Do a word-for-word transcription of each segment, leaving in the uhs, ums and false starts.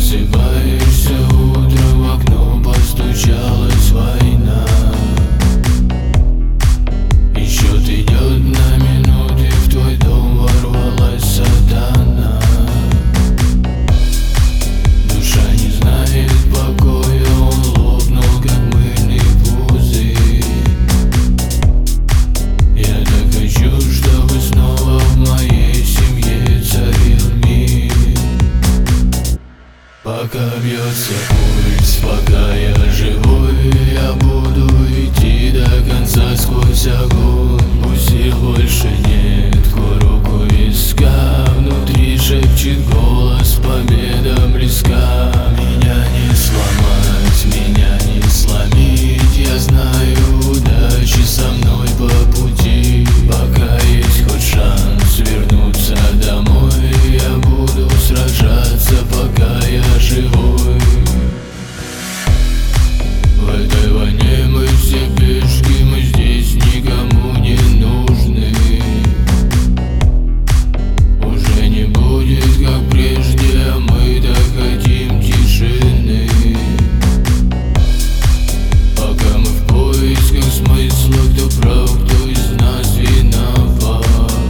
Просыпаешься утром, в окно постучалась война. И счет идет на минуты, в твой дом ворвалась сатана. Душа не знает покоя, он лопнул, как мыльный пузырь. Я так хочу, чтобы снова в моей семье царил мир. Пока бьется пульс, пока я живой, я буду идти до конца сквозь огонь. Пусть сил больше нет, руку виска, внутри шепчет голос, победа близка. Меня не сломать, меня не сломить, я знаю, удачи со мной по пути. Пока есть хоть шанс вернуться домой, я буду сражаться, пока я живой. В этой войне мы все пешки, мы здесь никому не нужны. Уже не будет как прежде, а мы так хотим тишины. Пока мы в поисках смысла, кто прав, кто из нас виноват.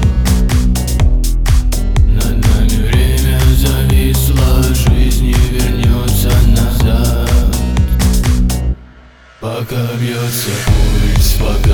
Над нами время зависло, жизнь не вернется назад. Пока бьется пульс, пока